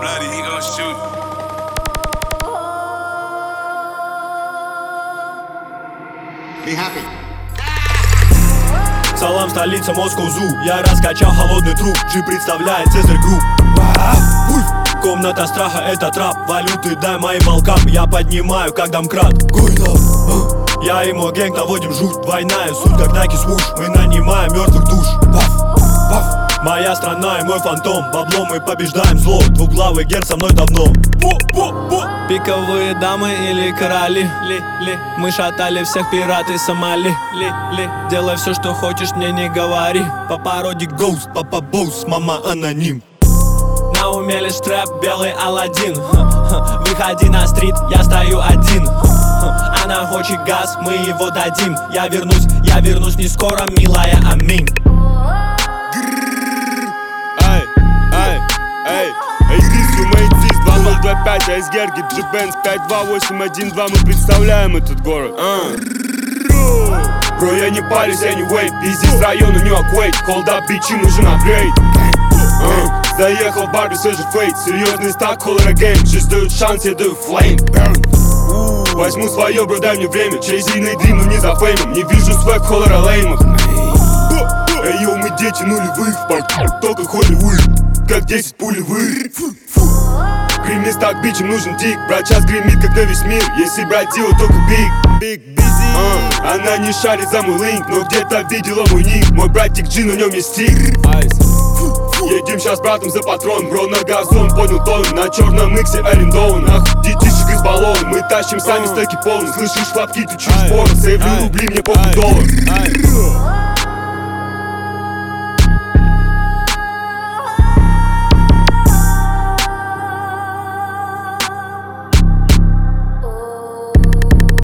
bloody, he gon' shoot. Be happy. Салам, столица Москва-Зу. Я раскачал холодный труп. G представляет Цезарь Групп. Комната страха, это трап. Валюты дай моим волкам. Я поднимаю, как домкрат. Я и мой гэнг наводим жуть. Двойная суть, как Nike свуш. Мы нанимаем мертвых душ. Моя страна и мой фантом. Бабло мы побеждаем зло. Двуглавый герб со мной давно. Пиковые дамы или короли. Мы шатали всех пираты Сомали. Делай все, что хочешь, мне не говори. По породе Ghost, папа Боус, мама аноним. На уме лишь трэп, белый Аладдин. Выходи на стрит, я стою один. Она хочет газ, мы его дадим. Я вернусь не скоро, милая, аминь. This 2025, айсберги, G-Benz 528112. Мы представляем этот город. Бро, я не парюсь, я не вейп. Пиздец району Нью-Йорк, hold up, бичи, нужен апгрейд. Заехал в бар, все же фейк. Серьезный стак, холлера гейм. Жизнь дают шанс, я даю флейм. Возьму свое, бро, дай мне время. Чейзиный дрим, но не за феймом. Не вижу свек холлера леймов. Эй, йоу, мы дети нулевых. Только Холливуд, как 10 пулевых. Гримни стак, бичем нужен дик. Брат час гремит, как на весь мир. Если брать дело, только биг. Она не шарит за мой линк, но где-то видела мой ник. Мой братик Джи, на нем есть стик. Едем щас братом за патрон. Бро, на газон, понял тон. На черном иксе арендован. Нахуй детишек из баллона. Мы тащим сами стеки полный. Слышишь хлопки, ты чуть порно. Сейвлю рубли, мне похуй доллар.